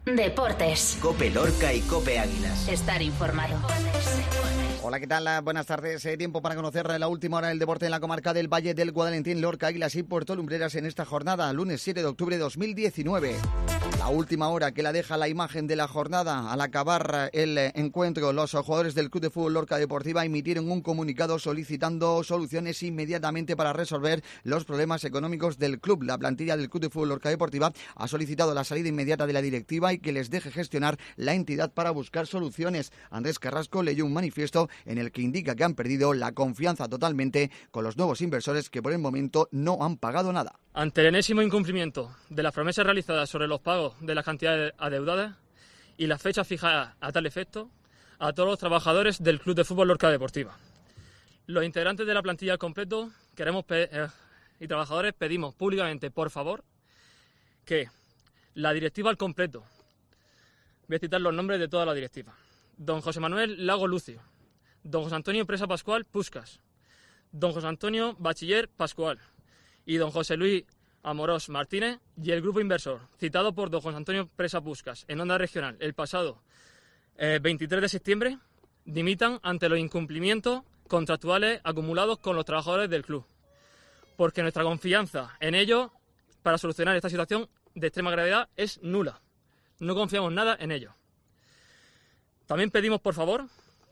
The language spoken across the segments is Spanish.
Deportes. COPE Lorca y COPE Águilas. Estar informado. Hola, ¿qué tal? Buenas tardes. Tiempo para conocer la última hora del deporte en la comarca del Valle del Guadalentín, Lorca, Águilas y Puerto Lumbreras en esta jornada, lunes 7 de octubre de 2019. La última hora que la deja la imagen de la jornada. Al acabar el encuentro, los jugadores del Club de Fútbol Lorca Deportiva emitieron un comunicado solicitando soluciones inmediatamente para resolver los problemas económicos del club. La plantilla del Club de Fútbol Lorca Deportiva ha solicitado la salida inmediata de la directiva y que les deje gestionar la entidad para buscar soluciones. Andrés Carrasco leyó un manifiesto en el que indica que han perdido la confianza totalmente con los nuevos inversores que por el momento no han pagado nada. Ante el enésimo incumplimiento de las promesas realizadas sobre los pagos de las cantidades adeudadas y las fechas fijadas a tal efecto, a todos los trabajadores del Club de Fútbol Lorca Deportiva. Los integrantes de la plantilla al completo y trabajadores pedimos públicamente, por favor, que la directiva al completo, voy a citar los nombres de toda la directiva: don José Manuel Lago Lucio, don José Antonio Presa Pascual Puscas, don José Antonio Bachiller Pascual y don José Luis Amorós Martínez y el grupo inversor, citado por don José Antonio Presa Puscas en Onda Regional el pasado 23 de septiembre, dimitan ante los incumplimientos contractuales acumulados con los trabajadores del club, porque nuestra confianza en ellos para solucionar esta situación de extrema gravedad es nula. No confiamos nada en ellos. También pedimos, por favor,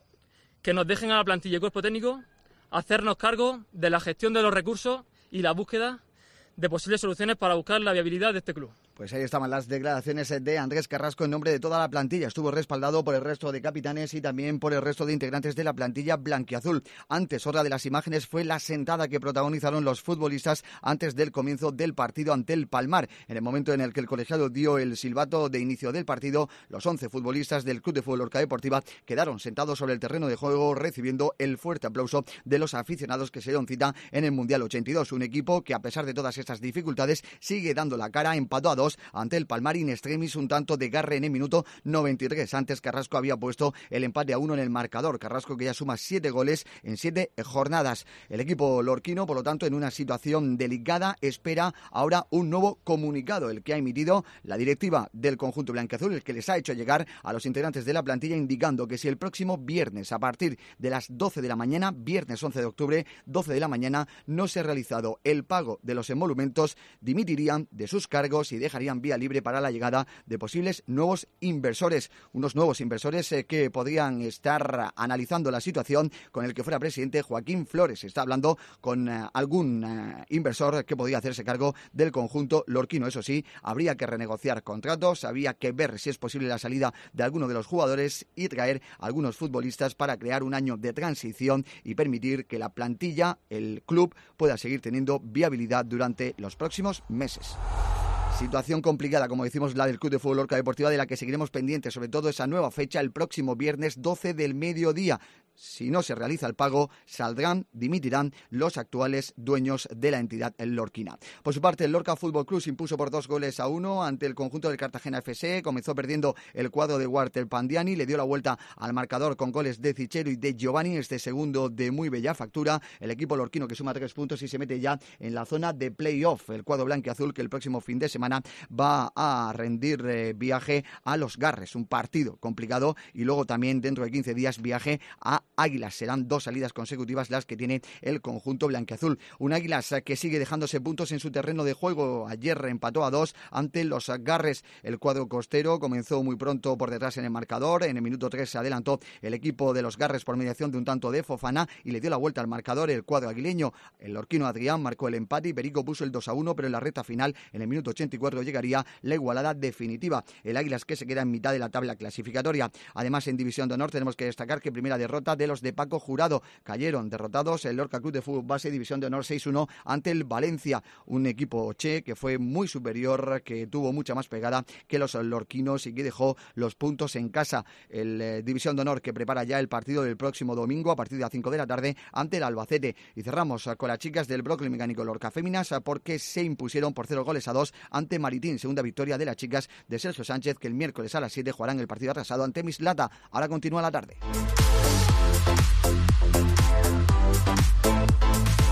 que nos dejen a la plantilla y cuerpo técnico hacernos cargo de la gestión de los recursos y la búsqueda de posibles soluciones para buscar la viabilidad de este club. Pues ahí estaban las declaraciones de Andrés Carrasco en nombre de toda la plantilla. Estuvo respaldado por el resto de capitanes y también por el resto de integrantes de la plantilla blanquiazul. Antes, otra de las imágenes fue la sentada que protagonizaron los futbolistas antes del comienzo del partido ante el Palmar. En el momento en el que el colegiado dio el silbato de inicio del partido, los 11 futbolistas del Club de Fútbol Lorca Deportiva quedaron sentados sobre el terreno de juego recibiendo el fuerte aplauso de los aficionados que se dieron cita en el Mundial 82. Un equipo que, a pesar de todas estas dificultades, sigue dando la cara, empató a 2 ante el Palmar in extremis, un tanto de Garre en el minuto 93. Antes Carrasco había puesto el empate a 1 en el marcador. Carrasco que ya suma 7 goles en 7 jornadas. El equipo lorquino, por lo tanto, en una situación delicada, espera ahora un nuevo comunicado, el que ha emitido la directiva del conjunto blanquiazul, el que les ha hecho llegar a los integrantes de la plantilla, indicando que si el próximo viernes, a partir de las 12 de la mañana, viernes 11 de octubre, 12 de la mañana, no se ha realizado el pago de los emolumentos, dimitirían de sus cargos y dejarían vía libre para la llegada de posibles nuevos inversores. Unos nuevos inversores que podrían estar analizando la situación con el que fuera presidente Joaquín Flores. Está hablando con algún inversor que podría hacerse cargo del conjunto lorquino. Eso sí, habría que renegociar contratos, habría que ver si es posible la salida de alguno de los jugadores y traer algunos futbolistas para crear un año de transición y permitir que la plantilla, el club, pueda seguir teniendo viabilidad durante los próximos meses. Situación complicada, como decimos, la del Club de Fútbol Lorca Deportiva, de la que seguiremos pendientes, sobre todo esa nueva fecha, el próximo viernes 12 del mediodía. Si no se realiza el pago, dimitirán los actuales dueños de la entidad lorquina. Por su parte, el Lorca Fútbol Club se impuso por 2-1 ante el conjunto del Cartagena FC. Comenzó perdiendo el cuadro de Walter Pandiani, le dio la vuelta al marcador con goles de Zichero y de Giovanni, este segundo de muy bella factura. El equipo lorquino que suma 3 puntos y se mete ya en la zona de playoff. El cuadro blanquiazul que el próximo fin de semana va a rendir viaje a Los Garres, un partido complicado, y luego también dentro de 15 días viaje a Águilas. Serán 2 salidas consecutivas las que tiene el conjunto blanquiazul. Un Águilas que sigue dejándose puntos en su terreno de juego. Ayer empató a 2 ante Los Garres. El cuadro costero comenzó muy pronto por detrás en el marcador. En el minuto 3 se adelantó el equipo de Los Garres por mediación de un tanto de Fofana y le dio la vuelta al marcador el cuadro aguileño. El lorquino Adrián marcó el empate y Perico puso el 2-1, pero en la recta final, en el minuto 84, llegaría la igualada definitiva. El Águilas que se queda en mitad de la tabla clasificatoria. Además, en División de Honor tenemos que destacar que primera derrota de los de Paco Jurado. Cayeron derrotados el Lorca Club de Fútbol Base, División de Honor 6-1 ante el Valencia, un equipo que fue muy superior, que tuvo mucha más pegada que los lorquinos y que dejó los puntos en casa. El División de Honor que prepara ya el partido del próximo domingo a partir de las 5 de la tarde ante el Albacete. Y cerramos con las chicas del Brooklyn Mecánico Lorca Féminas porque se impusieron por 0-2 ante Maritín. Segunda victoria de las chicas de Sergio Sánchez, que el miércoles a las 7 jugarán el partido atrasado ante Mislata. Ahora continúa la tarde.